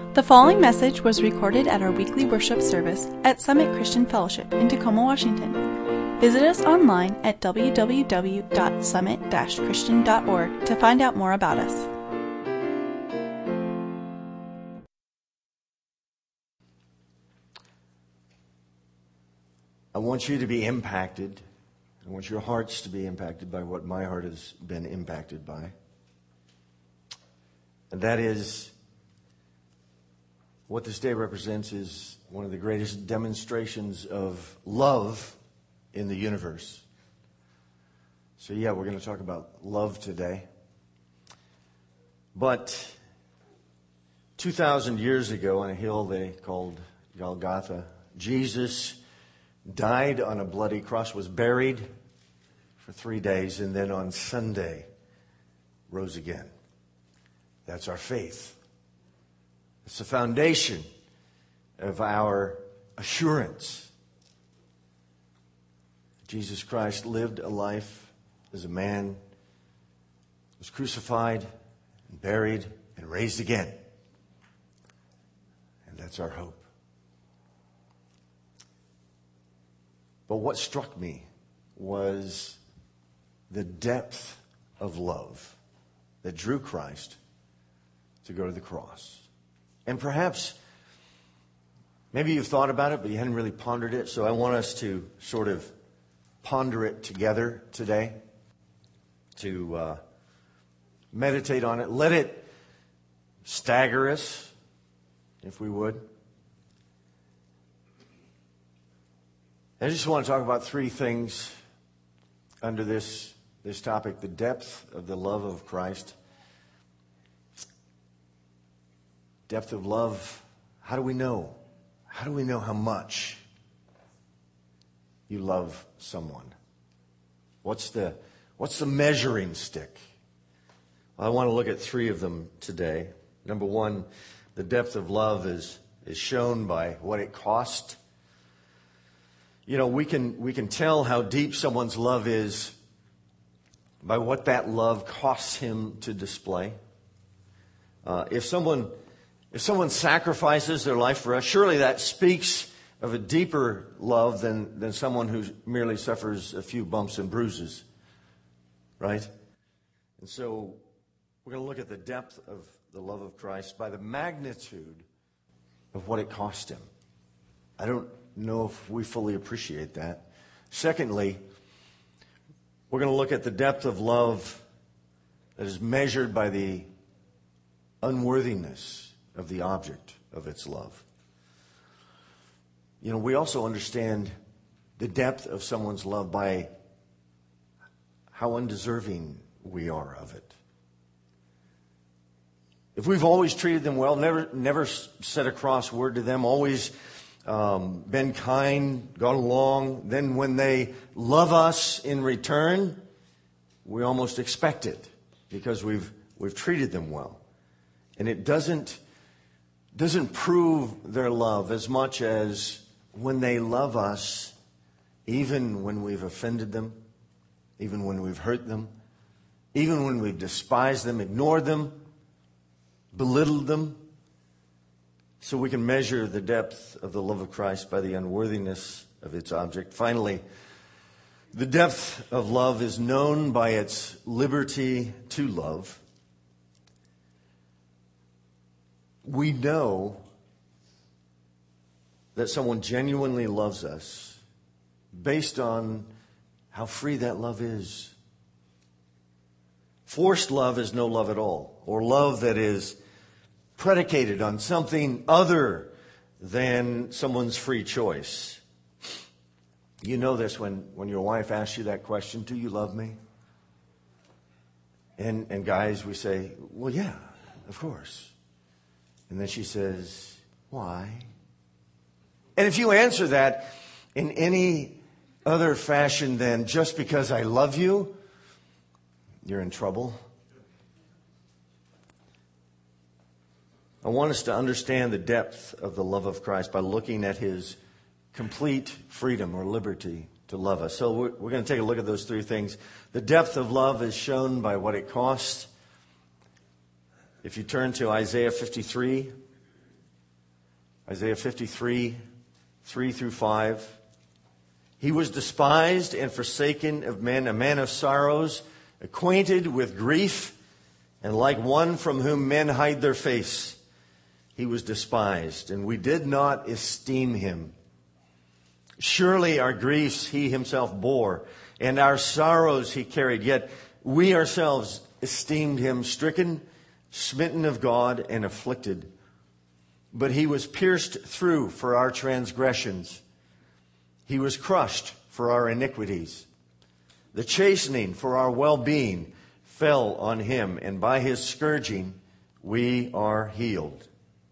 The following message was recorded at our weekly worship service at Summit Christian Fellowship in Tacoma, Washington. Visit us online at www.summit-christian.org to find out more about us. I want you to be impacted. I want your hearts to be impacted by what my heart has been impacted by. And that is, what this day represents is one of the greatest demonstrations of love in the universe. So yeah, we're going to talk about love today. But 2,000 years ago on a hill they called Golgotha, Jesus died on a bloody cross, was buried for 3 days, and then on Sunday rose again. That's our faith. It's the foundation of our assurance. Jesus Christ lived a life as a man, was crucified and buried and raised again. And that's our hope. But what struck me was the depth of love that drew Christ to go to the cross. And perhaps, maybe you've thought about it, but you hadn't really pondered it. So I want us to sort of ponder it together today, to meditate on it. Let it stagger us, if we would. I just want to talk about three things under this topic: the depth of the love of Christ. Depth of love. How do we know? How do we know how much you love someone? What's the measuring stick? Well, I want to look at three of them today. Number one, the depth of love is shown by what it cost. You know, we can tell how deep someone's love is by what that love costs him to display. If someone sacrifices their life for us, surely that speaks of a deeper love than someone who merely suffers a few bumps and bruises, right? And so we're going to look at the depth of the love of Christ by the magnitude of what it cost him. I don't know if we fully appreciate that. Secondly, we're going to look at the depth of love that is measured by the unworthiness of the object of its love. You know, we also understand the depth of someone's love by how undeserving we are of it. If we've always treated them well, never said a cross word to them, always been kind, gone along, then when they love us in return, we almost expect it because we've treated them well. And it doesn't prove their love as much as when they love us, even when we've offended them, even when we've hurt them, even when we've despised them, ignored them, belittled them. So we can measure the depth of the love of Christ by the unworthiness of its object. Finally, the depth of love is known by its liberty to love. We know that someone genuinely loves us based on how free that love is. Forced love is no love at all, or love that is predicated on something other than someone's free choice. You know this when your wife asks you that question, do you love me? And guys, we say, well, yeah, of course. And then she says, why? And if you answer that in any other fashion than just because I love you, you're in trouble. I want us to understand the depth of the love of Christ by looking at his complete freedom or liberty to love us. So we're going to take a look at those three things. The depth of love is shown by what it costs. If you turn to Isaiah 53, Isaiah 53, 3 through 5. He was despised and forsaken of men, a man of sorrows, acquainted with grief, and like one from whom men hide their face. He was despised, and we did not esteem him. Surely our griefs he himself bore, and our sorrows he carried. Yet we ourselves esteemed him stricken, smitten of God, and afflicted. But he was pierced through for our transgressions. He was crushed for our iniquities. The chastening for our well-being fell on him, and by his scourging we are healed.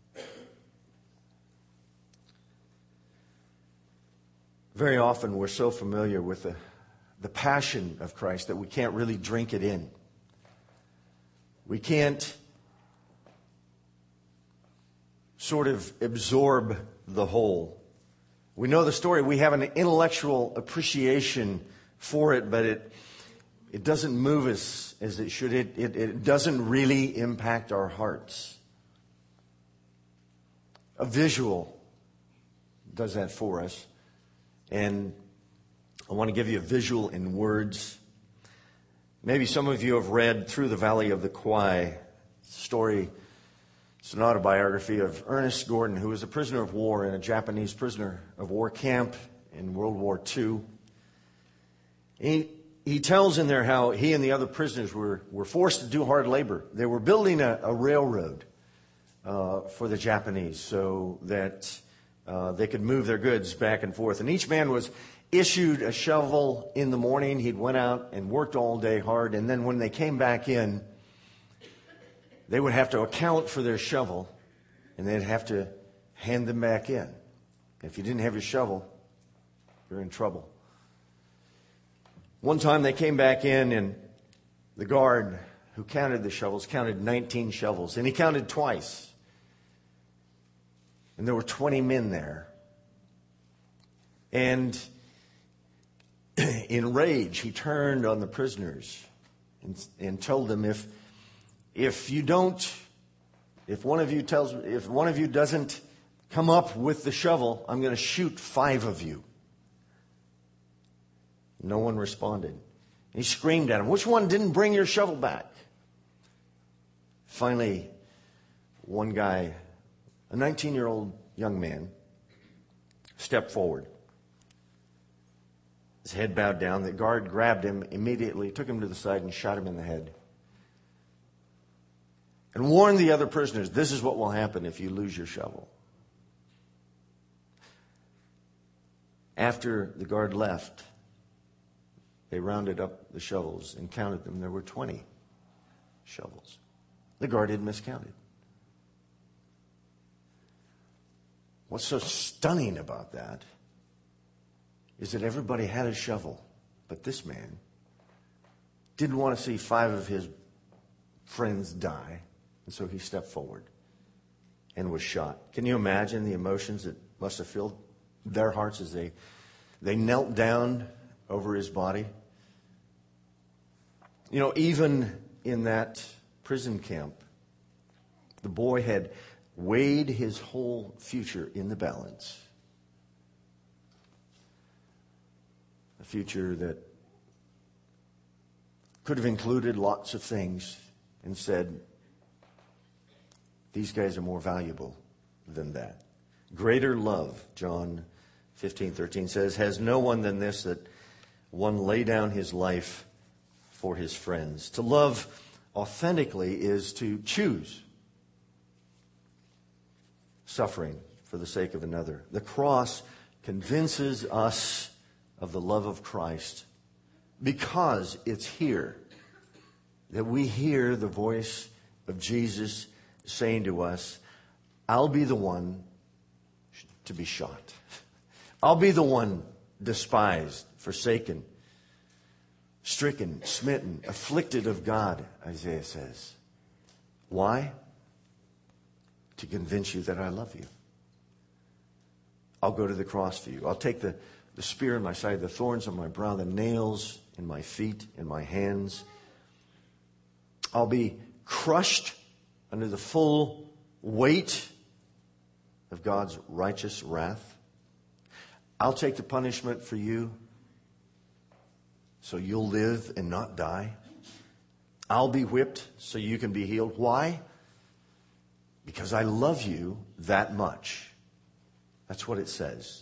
Very often we're so familiar with the passion of Christ that we can't really drink it in. We can't sort of absorb the whole. We know the story. We have an intellectual appreciation for it, but it doesn't move us as it should. It doesn't really impact our hearts. A visual does that for us. And I want to give you a visual in words. Maybe some of you have read Through the Valley of the Kwai story. It's an autobiography of Ernest Gordon, who was a prisoner of war in a Japanese prisoner of war camp in World War II. He tells in there how he and the other prisoners were forced to do hard labor. They were building a railroad for the Japanese so that they could move their goods back and forth. And each man was issued a shovel in the morning. He'd went out and worked all day hard. And then when they came back in, they would have to account for their shovel, and they'd have to hand them back in. If you didn't have your shovel, you're in trouble. One time they came back in, and the guard who counted the shovels counted 19 shovels, and he counted twice. And there were 20 men there. And in rage, he turned on the prisoners and told them, if one of you doesn't come up with the shovel, I'm going to shoot 5 of you. No one responded. He screamed at him, which one didn't bring your shovel back? Finally, one guy, a 19-year-old young man, stepped forward. His head bowed down. The guard grabbed him immediately, took him to the side, and shot him in the head. And warned the other prisoners, this is what will happen if you lose your shovel. After the guard left, they rounded up the shovels and counted them. There were 20 shovels. The guard had miscounted. What's so stunning about that is that everybody had a shovel, but this man didn't want to see 5 of his friends die, and so he stepped forward and was shot. Can you imagine the emotions that must have filled their hearts as they knelt down over his body? You know, even in that prison camp, the boy had weighed his whole future in the balance. A future that could have included lots of things, and said, these guys are more valuable than that. Greater love, John 15:13 says, has no one than this, that one lay down his life for his friends. To love authentically is to choose suffering for the sake of another. The cross convinces us of the love of Christ because it's here that we hear the voice of Jesus saying to us, I'll be the one to be shot. I'll be the one despised, forsaken, stricken, smitten, afflicted of God, Isaiah says. Why? To convince you that I love you. I'll go to the cross for you. I'll take the spear in my side, the thorns on my brow, the nails in my feet, in my hands. I'll be crushed under the full weight of God's righteous wrath? I'll take the punishment for you so you'll live and not die. I'll be whipped so you can be healed. Why? Because I love you that much. That's what it says.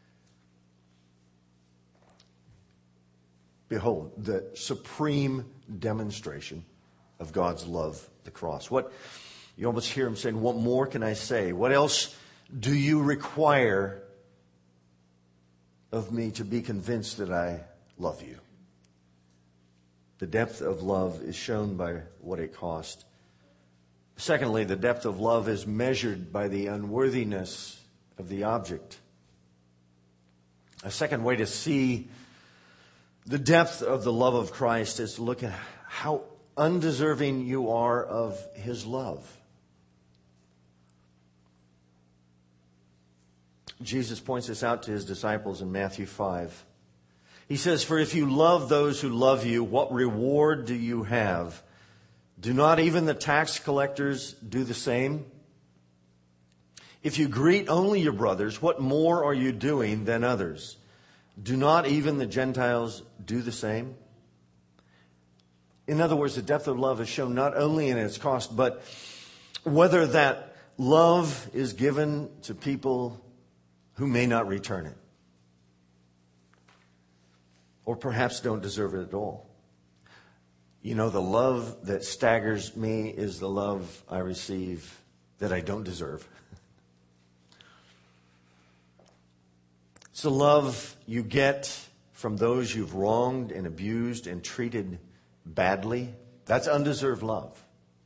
Behold, the supreme demonstration of God's love, the cross. What you almost hear him saying, what more can I say? What else do you require of me to be convinced that I love you? The depth of love is shown by what it cost. Secondly, the depth of love is measured by the unworthiness of the object. A second way to see the depth of the love of Christ is to look at how undeserving you are of his love. Jesus points this out to his disciples in Matthew 5. He says, "For if you love those who love you, what reward do you have? Do not even the tax collectors do the same? If you greet only your brothers, what more are you doing than others? Do not even the Gentiles do the same?" In other words, the depth of love is shown not only in its cost, but whether that love is given to people who may not return it, or perhaps don't deserve it at all. You know, the love that staggers me is the love I receive that I don't deserve. It's the love you get from those you've wronged and abused and treated badly. That's undeserved love.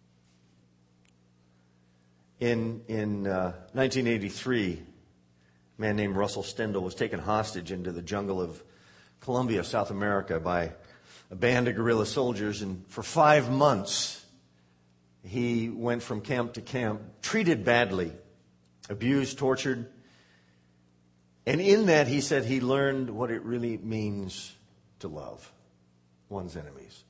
In 1983, a man named Russell Stendhal was taken hostage into the jungle of Colombia, South America, by a band of guerrilla soldiers. And for 5 months, he went from camp to camp, treated badly, abused, tortured. And in that, he said he learned what it really means to love one's enemies.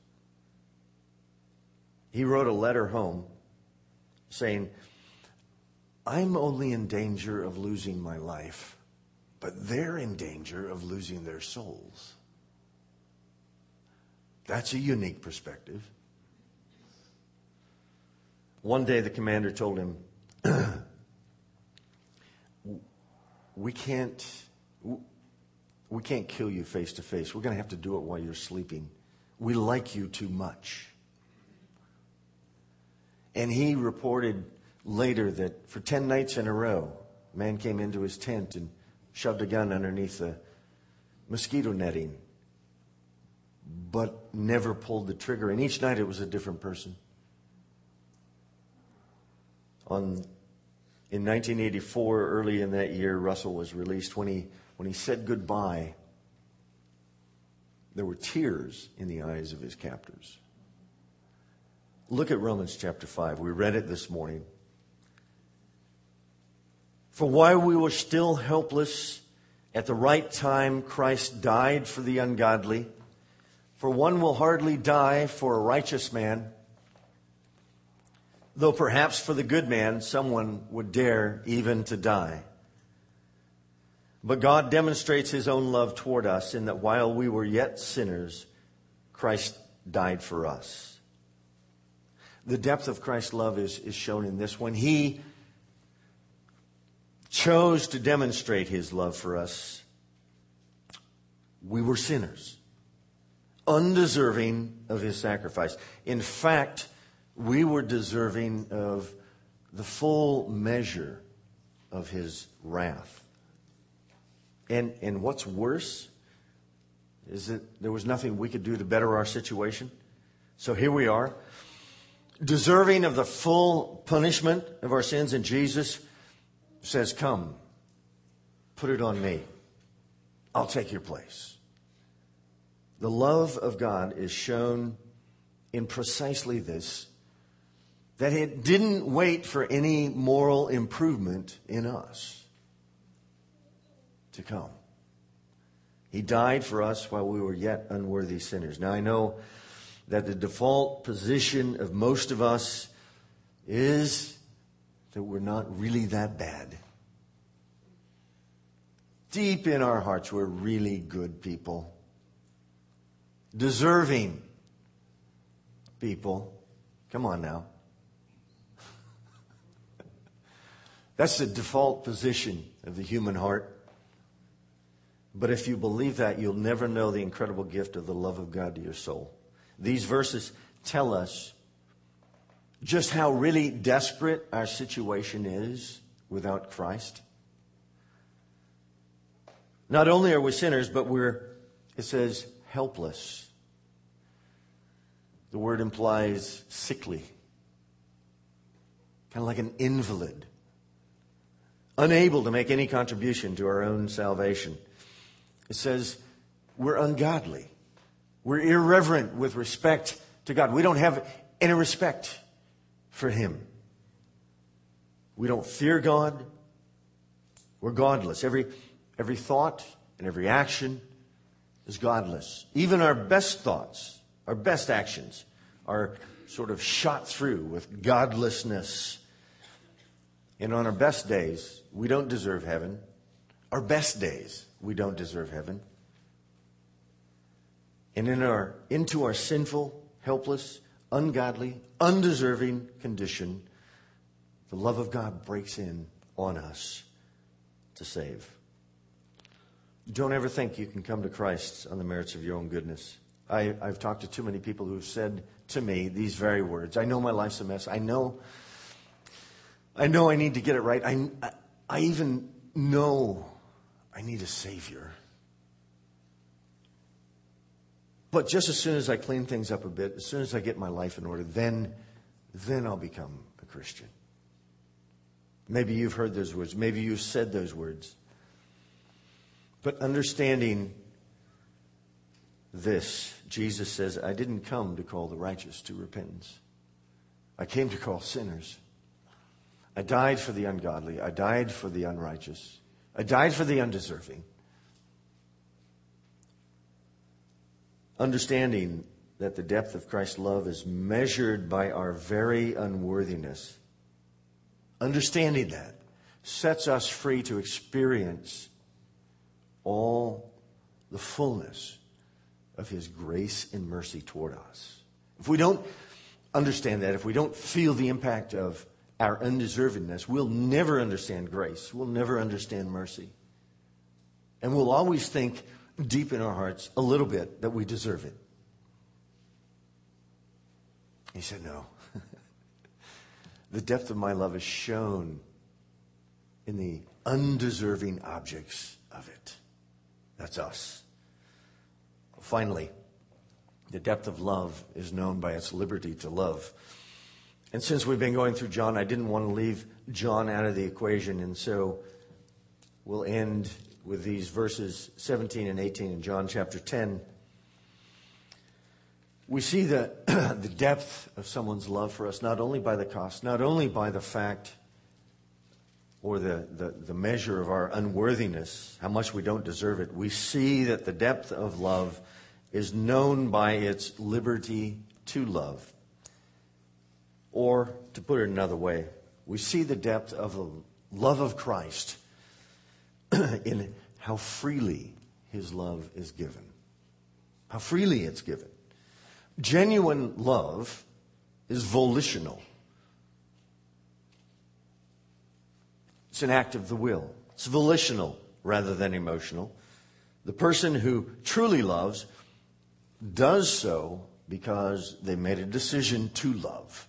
He wrote a letter home saying, "I'm only in danger of losing my life, but they're in danger of losing their souls." That's a unique perspective. One day the commander told him, we can't kill you face to face. We're going to have to do it while you're sleeping. We like you too much. And he reported later that for 10 nights in a row, a man came into his tent and shoved a gun underneath the mosquito netting, but never pulled the trigger. And each night it was a different person. In 1984, early in that year, Russell was released. When he said goodbye, there were tears in the eyes of his captors. Look at Romans chapter 5. We read it this morning. "For while we were still helpless, at the right time Christ died for the ungodly. For one will hardly die for a righteous man, though perhaps for the good man someone would dare even to die. But God demonstrates his own love toward us in that while we were yet sinners, Christ died for us." The depth of Christ's love is shown in this. When he chose to demonstrate his love for us, we were sinners, undeserving of his sacrifice. In fact, we were deserving of the full measure of his wrath. And what's worse is that there was nothing we could do to better our situation. So here we are, deserving of the full punishment of our sins, and Jesus says, "Come, put it on me. I'll take your place." The love of God is shown in precisely this, that it didn't wait for any moral improvement in us to come. He died for us while we were yet unworthy sinners. Now I know that the default position of most of us is that we're not really that bad. Deep in our hearts, we're really good people. Deserving people. Come on now. That's the default position of the human heart. But if you believe that, you'll never know the incredible gift of the love of God to your soul. These verses tell us just how really desperate our situation is without Christ. Not only are we sinners, but it says, helpless. The word implies sickly. Kind of like an invalid. Unable to make any contribution to our own salvation. It says we're ungodly. We're irreverent with respect to God. We don't have any respect for Him. We don't fear God. We're godless. Every thought and every action is godless. Even our best thoughts, our best actions are sort of shot through with godlessness. And on our best days, we don't deserve heaven. Our best days, we don't deserve heaven. And into our sinful, helpless, ungodly, undeserving condition, the love of God breaks in on us to save. Don't ever think you can come to Christ on the merits of your own goodness. I've talked to too many people who have said to me these very words. I know my life's a mess. I know I need to get it right. I even know I need a Savior. But just as soon as I clean things up a bit, as soon as I get my life in order, then I'll become a Christian. Maybe you've heard those words. Maybe you've said those words. But understanding this, Jesus says, I didn't come to call the righteous to repentance. I came to call sinners. I died for the ungodly. I died for the unrighteous. I died for the undeserving. Understanding that the depth of Christ's love is measured by our very unworthiness. Understanding that sets us free to experience all the fullness of His grace and mercy toward us. If we don't understand that, if we don't feel the impact of our undeservedness, we'll never understand grace. We'll never understand mercy. And we'll always think deep in our hearts a little bit that we deserve it. He said, no. The depth of my love is shown in the undeserving objects of it. That's us. Finally, the depth of love is known by its liberty to love. And since we've been going through John, I didn't want to leave John out of the equation. And so we'll end with these verses 17 and 18 in John chapter 10. We see the depth of someone's love for us, not only by the cost, not only by the fact or the measure of our unworthiness, how much we don't deserve it. We see that the depth of love is known by its liberty to love. Or, to put it another way, we see the depth of the love of Christ in how freely His love is given. How freely it's given. Genuine love is volitional. It's an act of the will. It's volitional rather than emotional. The person who truly loves does so because they made a decision to love.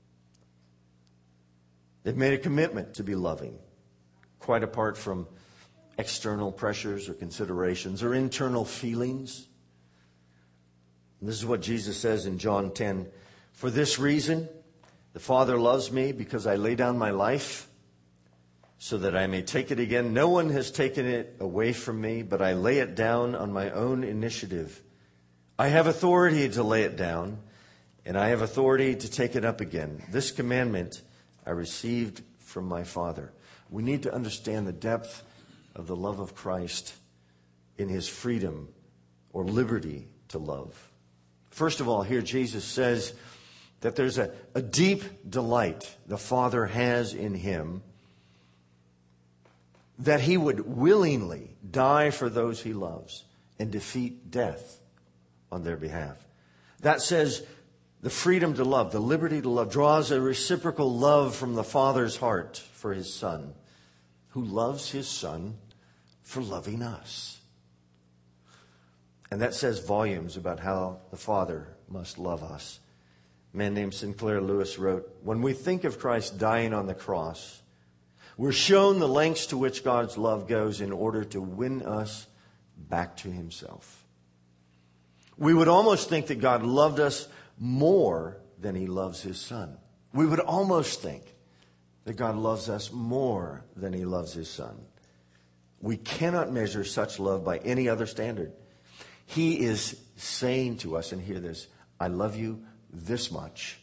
They've made a commitment to be loving, quite apart from external pressures or considerations or internal feelings. And this is what Jesus says in John 10. For this reason, the Father loves me, because I lay down my life so that I may take it again. No one has taken it away from me, but I lay it down on my own initiative. I have authority to lay it down, and I have authority to take it up again. This commandment I received from my Father. We need to understand the depth of the love of Christ in His freedom or liberty to love. First of all, here Jesus says that there's a deep delight the Father has in Him that he would willingly die for those he loves and defeat death on their behalf. That says the freedom to love, the liberty to love, draws a reciprocal love from the Father's heart for his Son, who loves his Son for loving us. And that says volumes about how the Father must love us. A man named Sinclair Lewis wrote, "When we think of Christ dying on the cross, we're shown the lengths to which God's love goes in order to win us back to himself. We would almost think that God loved us more than he loves his Son. We would almost think that God loves us more than he loves his Son. We cannot measure such love by any other standard. He is saying to us, and hear this, I love you this much.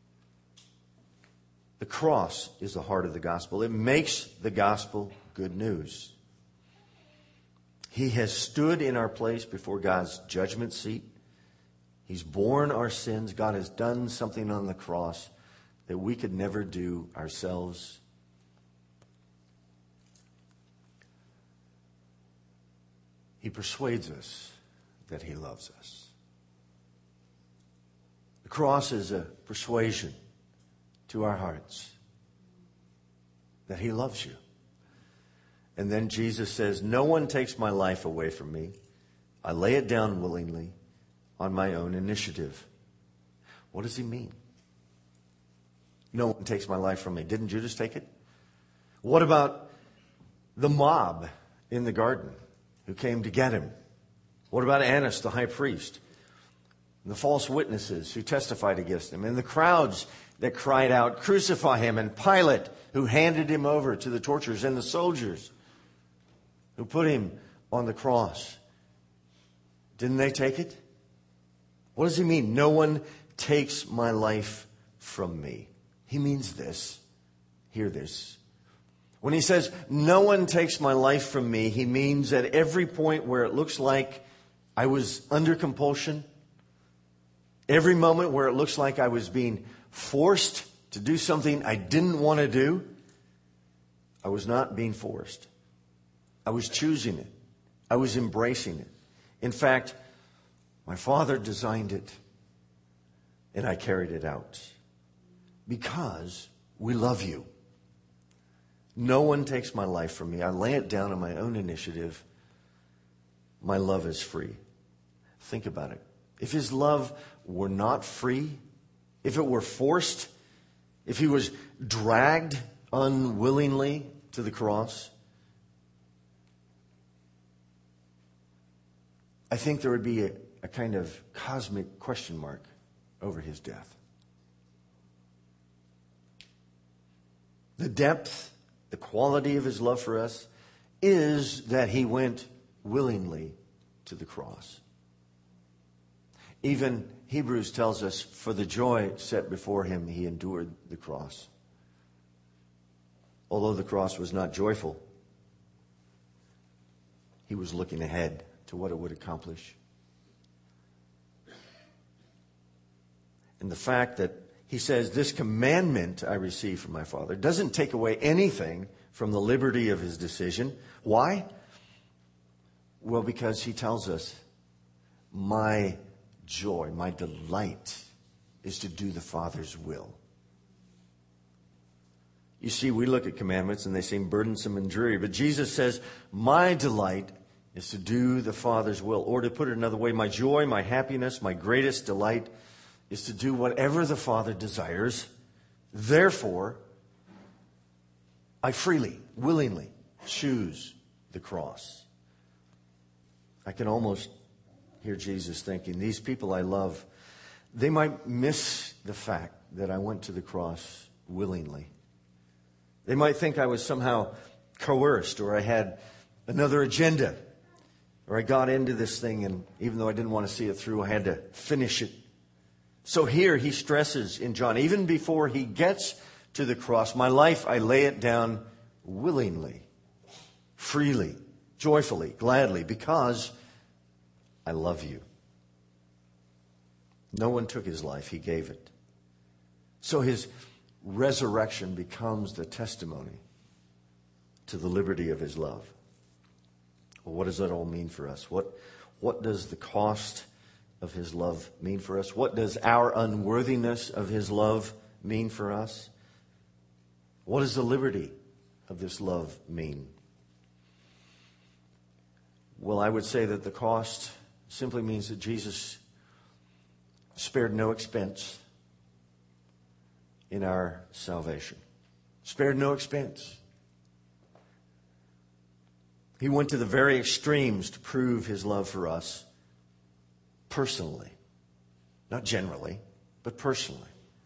The cross is the heart of the gospel. It makes the gospel good news. He has stood in our place before God's judgment seat. He's borne our sins. God has done something on the cross that we could never do ourselves. He persuades us that he loves us. The cross is a persuasion to our hearts that he loves you. And then Jesus says, no one takes my life away from me. I lay it down willingly on my own initiative. What does he mean? No one takes my life from me. Didn't Judas take it? What about the mob in the garden who came to get him? What about Annas, the high priest? The false witnesses who testified against him? And the crowds that cried out, crucify him, and Pilate, who handed him over to the torturers, and the soldiers who put him on the cross. Didn't they take it? What does he mean? No one takes my life from me. He means this. Hear this. When he says, no one takes my life from me, he means at every point where it looks like I was under compulsion, every moment where it looks like I was being forced to do something I didn't want to do, I was not being forced. I was choosing it. I was embracing it. In fact, my Father designed it, and I carried it out. Because we love you. No one takes my life from me. I lay it down on my own initiative. My love is free. Think about it. If his love were not free, if it were forced, if he was dragged unwillingly to the cross, I think there would be a kind of cosmic question mark over his death. The depth, the quality of his love for us is that he went willingly to the cross. Even Hebrews tells us, for the joy set before him, he endured the cross. Although the cross was not joyful, he was looking ahead to what it would accomplish. And the fact that he says, this commandment I received from my Father doesn't take away anything from the liberty of his decision. Why? Well, because he tells us, my joy, my delight is to do the Father's will. You see, we look at commandments and they seem burdensome and dreary, but Jesus says, my delight is to do the Father's will. Or to put it another way, my joy, my happiness, my greatest delight is to do whatever the Father desires. Therefore, I freely, willingly choose the cross. I can almost hear Jesus thinking, these people I love, they might miss the fact that I went to the cross willingly. They might think I was somehow coerced, or I had another agenda, or I got into this thing and even though I didn't want to see it through, I had to finish it. So here he stresses in John, even before he gets to the cross, my life, I lay it down willingly, freely, joyfully, gladly, because I love you. No one took his life, he gave it. So his resurrection becomes the testimony to the liberty of his love. Well, what does that all mean for us? What does the cost of his love mean for us? What does our unworthiness of his love mean for us? What does the liberty of this love mean? Well, I would say that the cost simply means that Jesus spared no expense in our salvation. Spared no expense. He went to the very extremes to prove his love for us personally. Not generally, but personally.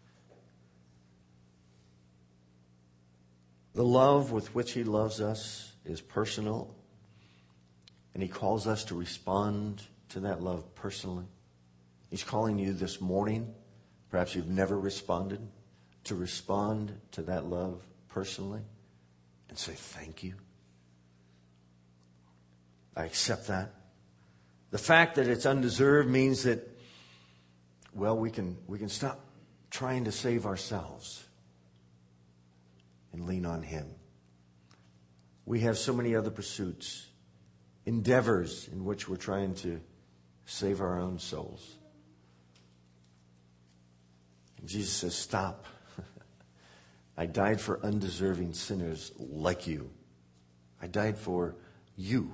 The love with which he loves us is personal, and he calls us to respond to that love personally. He's calling you this morning, perhaps you've never responded, to respond to that love personally and say thank you. I accept that. The fact that it's undeserved means that, well, we can stop trying to save ourselves and lean on him. We have so many other pursuits, endeavors in which we're trying to save our own souls. And Jesus says, stop. I died for undeserving sinners like you. I died for you.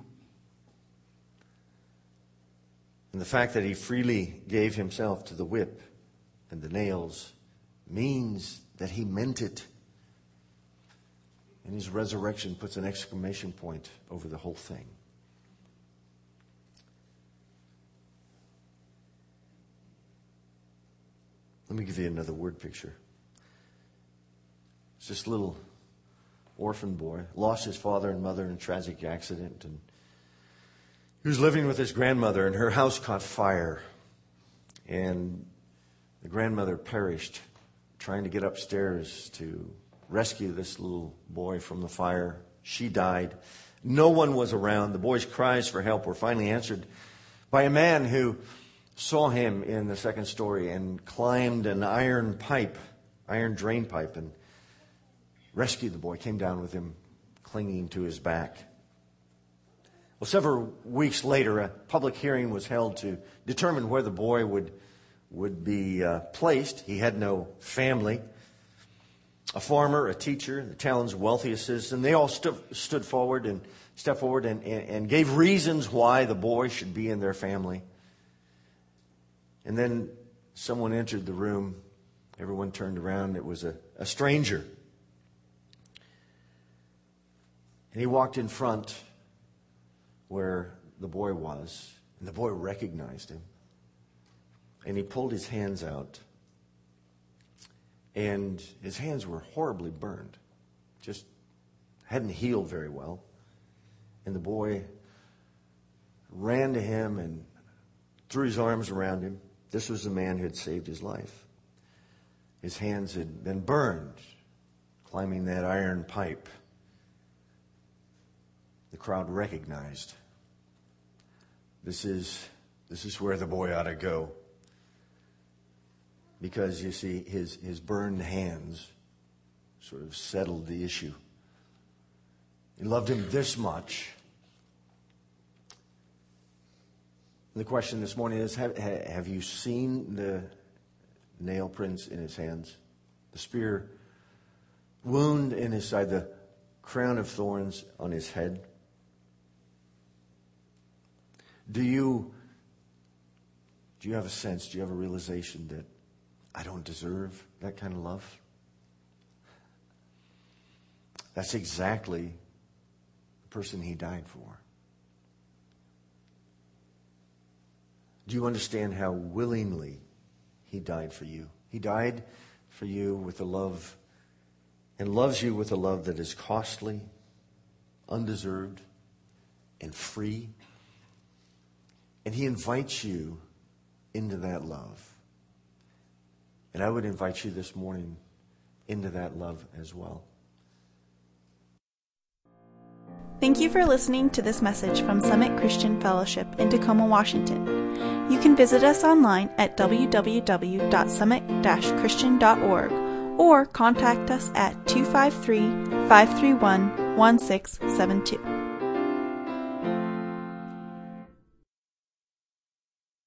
And the fact that he freely gave himself to the whip and the nails means that he meant it. And his resurrection puts an exclamation point over the whole thing. Let me give you another word picture. It's this little orphan boy, lost his father and mother in a tragic accident, and he was living with his grandmother, and her house caught fire, and the grandmother perished trying to get upstairs to rescue this little boy from the fire. She died. No one was around. The boy's cries for help were finally answered by a man who saw him in the second story and climbed an iron drain pipe, and rescued the boy, came down with him clinging to his back. Well, several weeks later, a public hearing was held to determine where the boy would be placed. He had no family. A farmer, a teacher, the town's wealthiest citizen, they all stepped forward and gave reasons why the boy should be in their family. And then someone entered the room. Everyone turned around. It was a stranger. And he walked in front where the boy was, and the boy recognized him. And he pulled his hands out, and his hands were horribly burned, just hadn't healed very well. And the boy ran to him and threw his arms around him. This was the man who had saved his life. His hands had been burned climbing that iron pipe. The crowd recognized this is where the boy ought to go. Because, you see, his burned hands sort of settled the issue. He loved him this much. And the question this morning is, have you seen the nail prints in his hands? The spear wound in his side, the crown of thorns on his head? Do you have a sense, do you have a realization that I don't deserve that kind of love? That's exactly the person he died for. Do you understand how willingly he died for you? He died for you with a love, and loves you with a love that is costly, undeserved, and free. And he invites you into that love. And I would invite you this morning into that love as well. Thank you for listening to this message from Summit Christian Fellowship in Tacoma, Washington. You can visit us online at www.summit-christian.org or contact us at 253-531-1000. 1672.